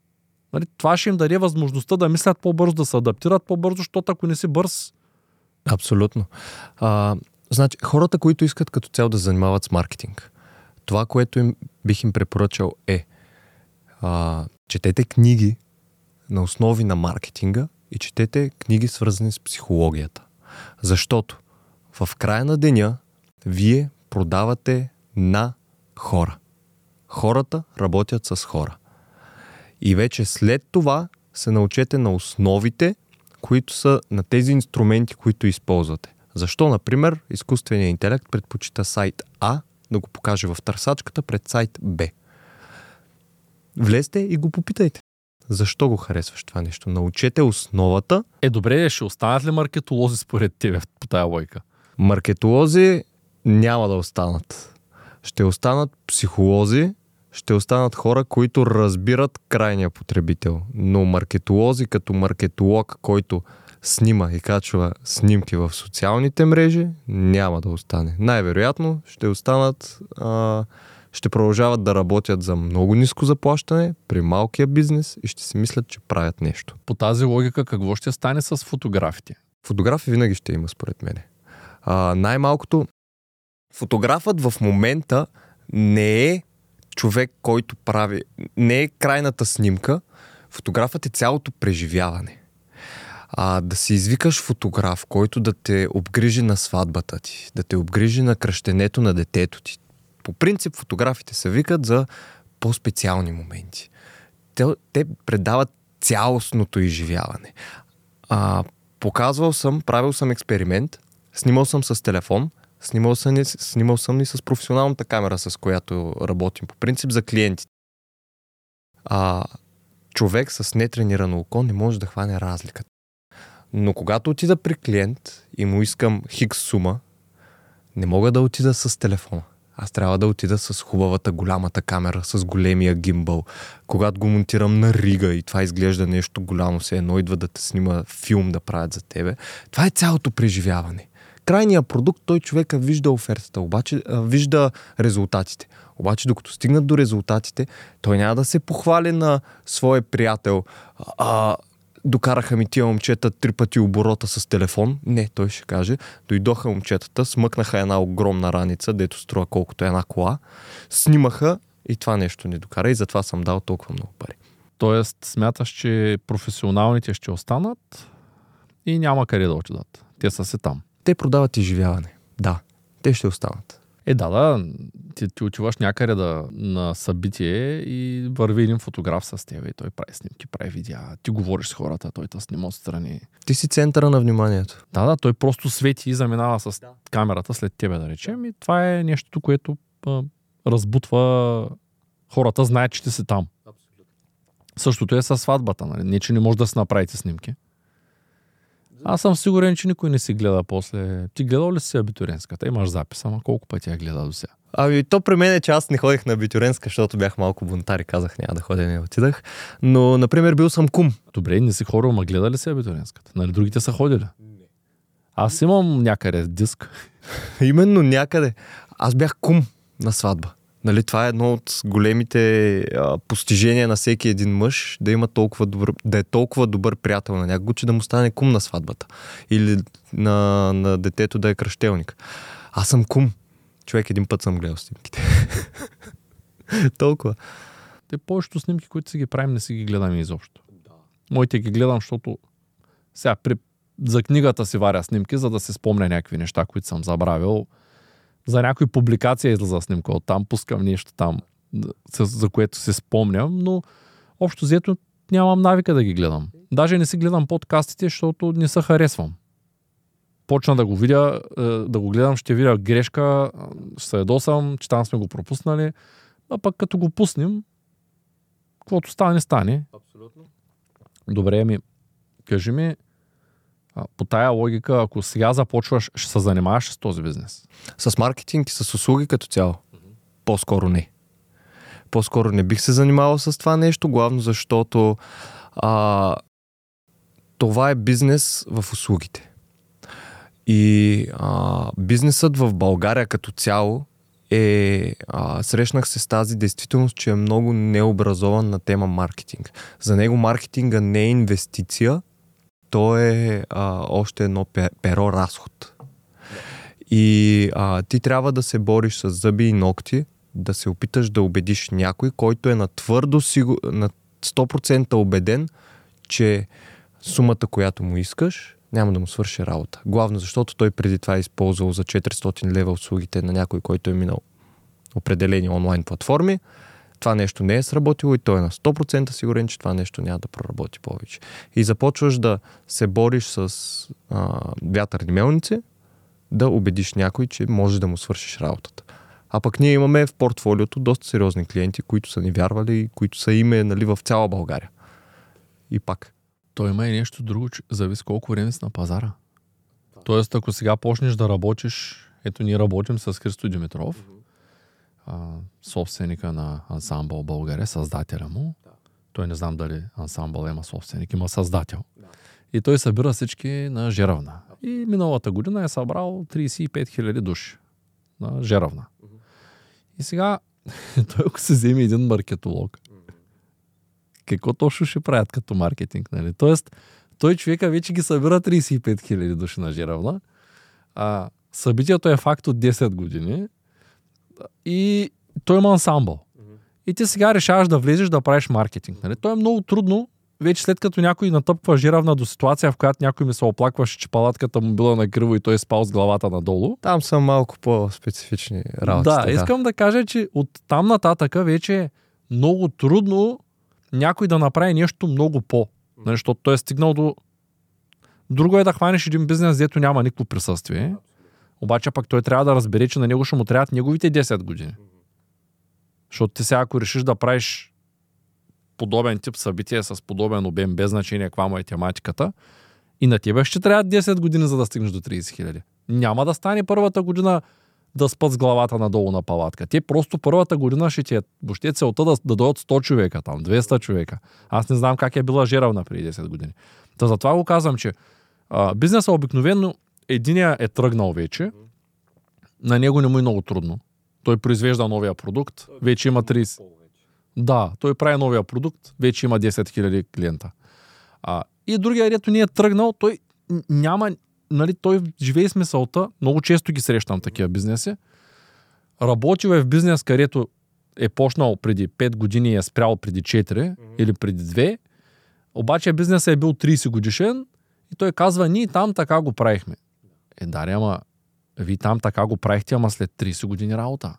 Нали, това ще им даде възможността да мислят по-бързо, да се адаптират по-бързо, защото ако не си бърз... Абсолютно. Значи, хората, които искат като цяло да занимават с маркетинг, това, което бих им препоръчал е четете книги на основи на маркетинга и четете книги свързани с психологията. Защото в края на деня вие продавате на хора. Хората работят с хора. И вече след това се научете на основите, които са на тези инструменти, които използвате. Защо, например, изкуственият интелект предпочита сайт А да го покаже в търсачката пред сайт Б. Влезте и го попитайте. Защо го харесваш това нещо? Научете основата. Добре, ще останат ли маркетолози според тебе по тая логика? Маркетолози няма да останат. Ще останат психолози, ще останат хора, които разбират крайния потребител. Но маркетолози като маркетолог, който снима и качва снимки в социалните мрежи, няма да остане. Най-вероятно ще останат, ще продължават да работят за много ниско заплащане при малкия бизнес и ще си мислят, че правят нещо. По тази логика какво ще стане с фотографите? Фотографи винаги ще има, според мене. Най-малкото, фотографът в момента не е човек, който прави, не е крайната снимка, фотографът е цялото преживяване. Да си извикаш фотограф, който да те обгрижи на сватбата ти, да те обгрижи на кръщенето на детето ти. По принцип фотографите се викат за по-специални моменти. Те предават цялостното изживяване. Правил съм експеримент, снимал съм с телефон, снимал съм и с професионалната камера, с която работим по принцип за клиентите. Човек с нетренирано око не може да хване разликата. Но когато отида при клиент и му искам хикс сума, не мога да отида с телефона. Аз трябва да отида с хубавата, голямата камера, с големия гимбъл. Когато го монтирам на рига и това изглежда нещо голямо, все едно идва да те снима филм да правят за тебе. Това е цялото преживяване. Крайният продукт, той човека вижда офертата, обаче вижда резултатите. Обаче докато стигнат до резултатите, той няма да се похвали на своя приятел. Докараха ми тия момчета 3 пъти оборота с телефон. Не, той ще каже, дойдоха момчетата, смъкнаха една огромна раница, дето струва колкото една кола, снимаха и това нещо не докара и затова съм дал толкова много пари. Тоест, смяташ, че професионалните ще останат и няма къде да отидат. Те са си там. Те продават изживяване. Да, те ще останат. Ти отиваш някъде на събитие и върви един фотограф с теб и той прави снимки, прави видеа. Ти говориш с хората, той те снима отстрани. Ти си центъра на вниманието. Той просто свети и заминава с камерата след тебе, да речем. И това е нещо, което разбутва хората, знаят, че ти си там. Абсолютно. Същото е със сватбата. Нали? Не, че не може да си направите снимки. Аз съм сигурен, че никой не си гледа после. Ти гледал ли си абитуренската? Имаш запис, ама колко пъти я гледа до сега? То при мен е, че аз не ходих на абитуренска, защото бях малко бунтар и казах няма да ходя, не отидах. Но, например, бил съм кум. Добре, не си ходил, ма гледа ли си абитуренската? Нали другите са ходили? Не. Аз имам някъде диск. Именно някъде. Аз бях кум на сватба. Нали, това е едно от големите постижения на всеки един мъж, да е толкова добър приятел на някого, че да му стане кум на сватбата. Или на детето да е кръщелник. Аз съм кум. Човек, един път съм гледал снимките. Толкова. Те повечето снимки, които си ги правим, не си ги гледаме изобщо. Да. Моите ги гледам, защото сега за книгата си варя снимки, за да се спомня някакви неща, които съм забравил. За някои публикация излиза снимка оттам, пускам нещо там, за което се спомням, но общо взето нямам навика да ги гледам. Даже не си гледам подкастите, защото не се харесвам. Почна да го видя, да го гледам, ще видя грешка, ще се ядосам, че там сме го пропуснали, а пък като го пуснем, каквото стане, стане. Абсолютно. Добре, кажи ми, по тая логика, ако сега започваш, ще се занимаваш с този бизнес? С маркетинг и с услуги като цяло? По-скоро не. По-скоро не бих се занимавал с това нещо, главно защото това е бизнес в услугите. И бизнесът в България като цяло срещнах се с тази действителност, че е много необразован на тема маркетинг. За него маркетинга не е инвестиция, то е още едно перо разход. И ти трябва да се бориш с зъби и ногти, да се опиташ да убедиш някой, който е на 100% убеден, че сумата, която му искаш, няма да му свърши работа. Главно защото той преди това е използвал за 400 лева услугите на някой, който е минал определени онлайн платформи. Това нещо не е сработило и той е на 100% сигурен, че това нещо няма да проработи повече. И започваш да се бориш с вятърни мелници, да убедиш някой, че може да му свършиш работата. А пък ние имаме в портфолиото доста сериозни клиенти, които са ни вярвали, които са име, нали, в цяла България. И пак. То има и нещо друго, че зависи колко време си на пазара. Тоест, ако сега почнеш да работиш, ето ние работим с Христо Димитров, собственика на Ансамбъл България, създателя му. Той не знам дали Ансамбъл има собственик, има създател. И той събира всички на Жеравна. И миналата година е събрал 35 000 души на Жеравна. И сега, той ако се вземе един маркетолог, какво точно ще правят като маркетинг? Нали? Тоест, той човека вече ги събира 35 000 души на Жеравна. Събитието е факт от 10 години и той има ансамбъл. И ти сега решаваш да влезеш да правиш маркетинг. Нали? То е много трудно, вече след като някой натъпва Жеравна до ситуация, в която някой ми се оплакваше, че палатката му била накриво и той е спал с главата надолу. Там са малко по-специфични работи. Да, искам да кажа, че от там нататъка вече е много трудно някой да направи нещо много защото той е стигнал до... Друго е да хванеш един бизнес, дето няма никакво присъствие. Обаче пък той трябва да разбере, че на него ще му трябват неговите 10 години. Защото ти сега, ако решиш да правиш подобен тип събитие с подобен обем, без значение каква му е тематиката, и на тебе ще трябва 10 години, за да стигнеш до 30 000. Няма да стане първата година да спът с главата надолу на палатка. Те просто първата година ще ти е въобще целта да дойдат 100 човека там, 200 човека. Аз не знам как е била Жеравна преди 10 години. Та затова го казвам, че бизнесът обикновено единия е тръгнал вече, на него не му е много трудно. Той произвежда новия продукт, вече има 30. Да, той прави новия продукт, вече има 10 000 клиента. И другия, дето не е тръгнал, той няма, нали, той живее с мисълта, много често ги срещам такива бизнеси, работил е в бизнес, където е почнал преди 5 години и е спрял преди 4 или преди 2, обаче бизнесът е бил 30 годишен и той казва, ние там така го правихме. Даре, ама вие там така го правихте, ама след 30 години работа.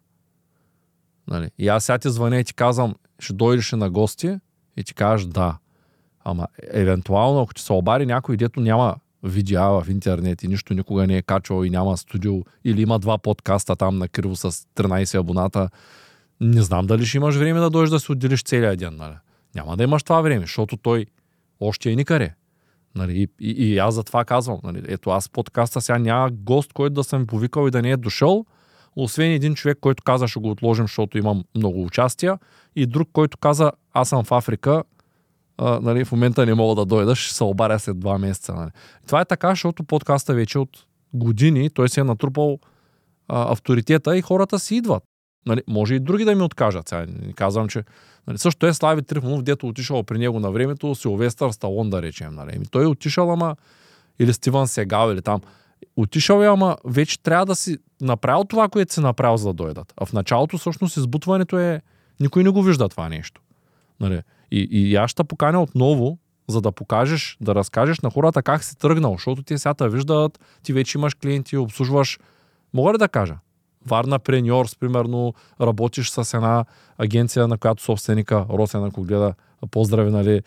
Нали? И аз сега ти звъня и ти казвам, ще дойдеш на гости и ти кажеш да. Ама евентуално, ако ти се обади някой, дето няма видеа в интернет и нищо никога не е качвал и няма студио или има 2 подкаста там на криво с 13 абоната, не знам дали ще имаш време да дойдеш да се отделиш целия ден. Нали? Няма да имаш това време, защото той още е никъде. Нали? И аз за това казвам. Нали? Ето аз подкаста сега няма гост, който да съм повикал и да не е дошъл, освен един човек, който каза, ще го отложим, защото имам много участия, и друг, който каза, аз съм в Африка, нали, в момента не мога да дойда, ще се обаря след 2 месеца. Нали. Това е така, защото подкаста вече от години, той се е натрупал авторитета и хората си идват. Нали, може и други да ми откажат. Сега не казвам, че... Нали, също е Слави Трифонов, дето отишъл при него на времето, Силвестър Сталон, да речем. Нали. Той е отишъл, ама... Или Стивън Сегал, или там... Отишъл е, ама вече трябва да си направил това, което си направил, за да дойдат. А в началото всъщност избутването е... Никой не го вижда това нещо. Нали. И аз ще поканя отново, за да покажеш, да разкажеш на хората как си тръгнал, защото те сега те виждат, ти вече имаш клиенти, обслужваш. Мога ли да кажа? Варна Преньорс, примерно, работиш с една агенция, на която собственика, Росен, ако гледа, поздрави, нали,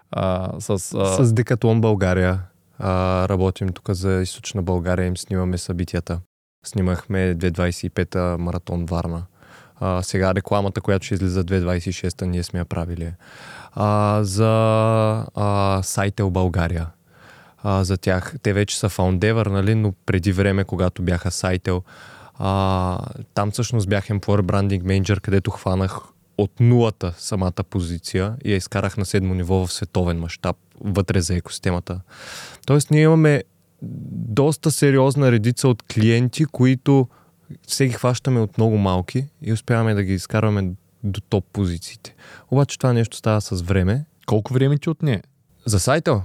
с Декатлон България. Работим тук за Източна България, им снимаме събитията. Снимахме 2025 маратон Варна. Сега рекламата, която ще излиза 2026-та, ние сме я правили. За Сайтел България. За тях. Те вече са Foundever, нали, но преди време, когато бяха Сайтел, там всъщност бях Employer Branding Manager, където хванах от нулата самата позиция и я изкарах на 7 ниво в световен мащаб, вътре за екосистемата. Тоест ние имаме доста сериозна редица от клиенти, които Всеки хващаме от много малки и успяваме да ги изкарваме до топ позициите. Обаче това нещо става с време. Колко време ти отне? За сайта?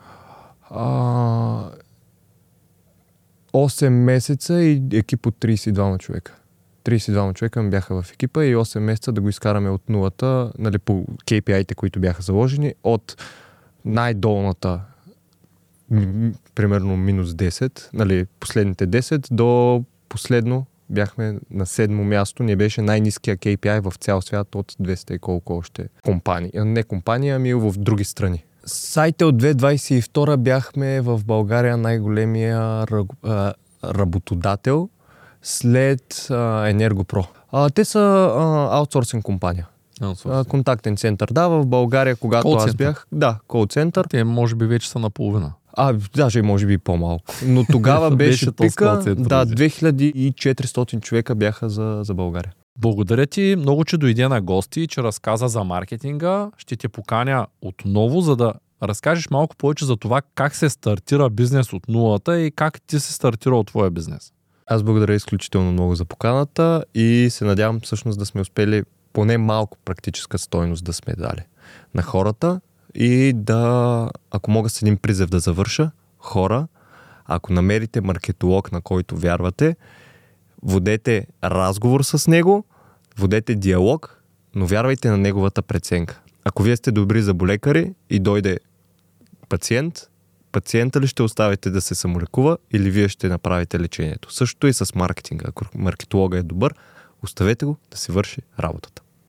8 месеца и екип от 32 човека. 32 човека бяха в екипа и 8 месеца да го изкараме от нулата, нали, по KPI-те, които бяха заложени, от най-долната примерно минус 10, нали, последните 10 до последно бяхме на 7-мо място. Не беше най-ниския KPI в цял свят от 200 и колко още компании. Не компании, ами в други страни. Сайта от 2022 бяхме в България най-големия работодател след Енергопро. Те са аутсорсинг компания. Контактен център. Да, в България, когато аз бях... Да, кол-център. Те може би вече са наполовина. Даже може би по-малко. Но тогава беше пика. Да, 2400 човека бяха за България. Благодаря ти много, че дойде на гости, че разказа за маркетинга. Ще те поканя отново, за да разкажеш малко повече за това как се стартира бизнес от нулата и как ти се стартирал твоя бизнес. Аз благодаря изключително много за поканата и се надявам всъщност да сме успели поне малко практическа стойност да сме дали на хората и да, ако мога с един призив да завърша, хора, ако намерите маркетолог, на който вярвате, водете разговор с него, водете диалог, но вярвайте на неговата преценка. Ако вие сте добри зъболекари и дойде пациента ли ще оставите да се самолекува или вие ще направите лечението. Същото и с маркетинга. Ако маркетолога е добър, оставете го да си върши работата.